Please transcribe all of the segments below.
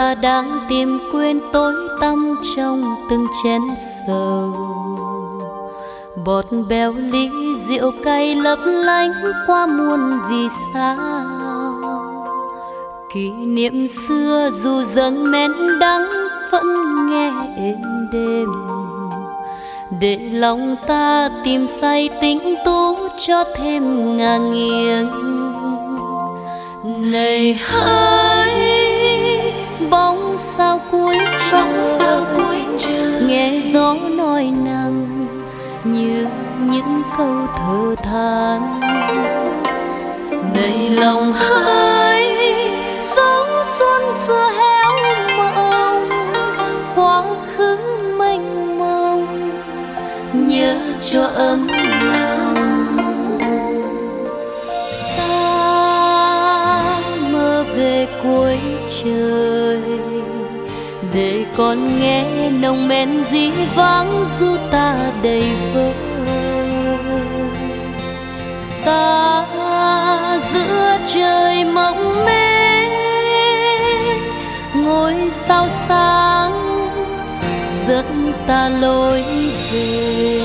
ta đang tìm quên tối tăm trong từng chén sầu. Bọt béo ly rượu cay lấp lánh qua muôn vì sao. Kỷ niệm xưa dù dâng men đắng vẫn nghe êm đềm, để lòng ta tìm say tính tú cho thêm ngả nghiêng. Này hỡi bóng sao cuối trời, nghe gió nói nặng như những câu thở than. Này lòng hỡi giống xuân xưa héo mộng, quá khứ mênh mông nhớ cho ấm lòng. Ta mơ về cuối trời để con nghe nồng men dĩ vãng ru ta đầy vơi. Ta giữa trời mộng mê ngôi sao sáng dẫn ta lối về.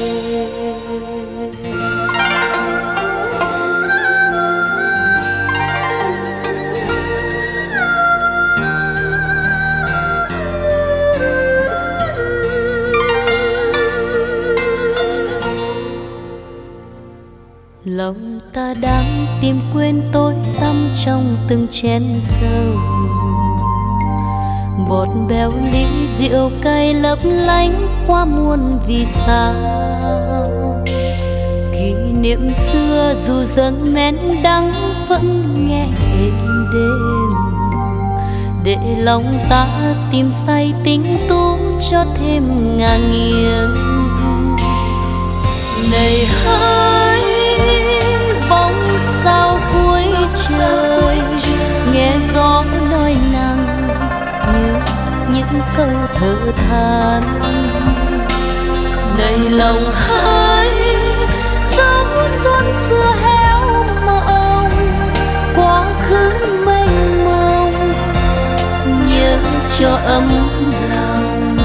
Lòng ta đang tìm quên tối tăm trong từng chén sầu. Bọt béo ly rượu cay lấp lánh qua muôn vì sao. Kỷ niệm xưa dù dâng men đắng vẫn nghe êm đềm, để lòng ta tìm say tính tú cho thêm ngả nghiêng. Này hỡi bóng sao cuối trời, nghe gió nói nặng như những câu thở than. Này lòng hỡi giống xuân xưa héo mộng, quá khứ mênh mông nhớ cho ấm lòng.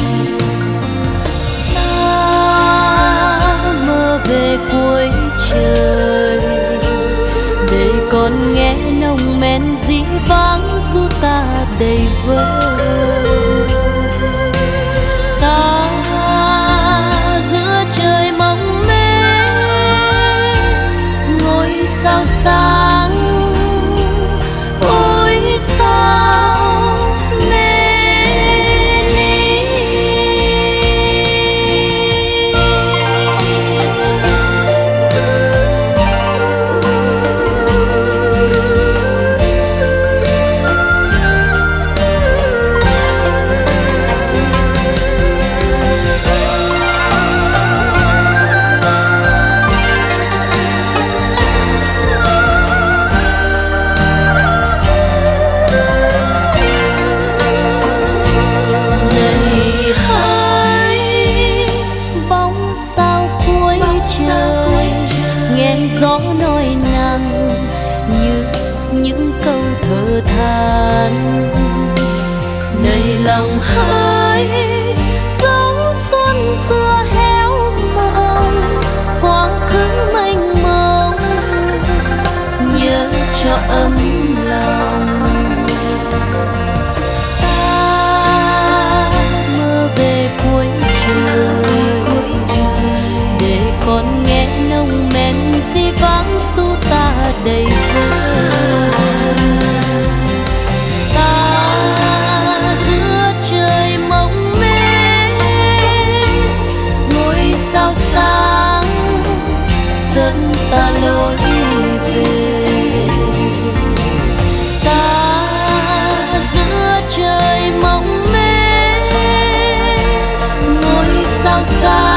Ta mơ về cuối trời để con nghe nồng men dĩ vãng ru ta đầy vơi. Ta giữa trời mộng mê ngôi sao sáng, ôi sao mê ly. Gió nói nặng như những câu thở than. Này lòng hỡi giống xuân xưa héo mộng, quá khứ mênh mông nhớ cho ấm lòng. Ta mơ về cuối trời để con nghe nồng men dĩ vãng ru ta đầy vơi. Ta giữa trời mộng mê ngôi sao sáng dẫn ta lối về. Ta giữa trời mộng mê ngôi sao sáng